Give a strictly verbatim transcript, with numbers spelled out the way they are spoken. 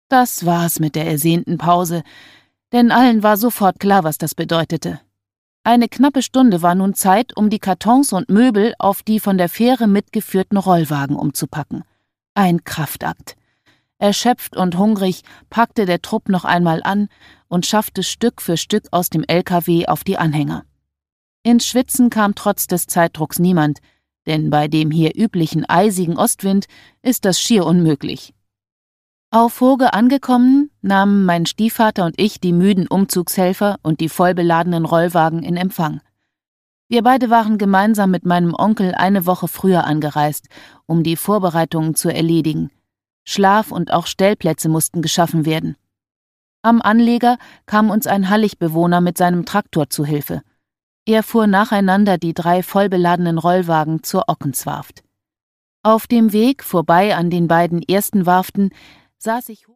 Das war's mit der ersehnten Pause, denn allen war sofort klar, was das bedeutete. Eine knappe Stunde war nun Zeit, um die Kartons und Möbel auf die von der Fähre mitgeführten Rollwagen umzupacken. Ein Kraftakt. Erschöpft und hungrig packte der Trupp noch einmal an und schaffte Stück für Stück aus dem L K W auf die Anhänger. Ins Schwitzen kam trotz des Zeitdrucks niemand, denn bei dem hier üblichen eisigen Ostwind ist das schier unmöglich. Auf Hurge angekommen, nahmen mein Stiefvater und ich die müden Umzugshelfer und die vollbeladenen Rollwagen in Empfang. Wir beide waren gemeinsam mit meinem Onkel eine Woche früher angereist, um die Vorbereitungen zu erledigen. Schlaf- und auch Stellplätze mussten geschaffen werden. Am Anleger kam uns ein Halligbewohner mit seinem Traktor zu Hilfe. Er fuhr nacheinander die drei vollbeladenen Rollwagen zur Ockenswarft. Auf dem Weg vorbei an den beiden ersten Warften saß ich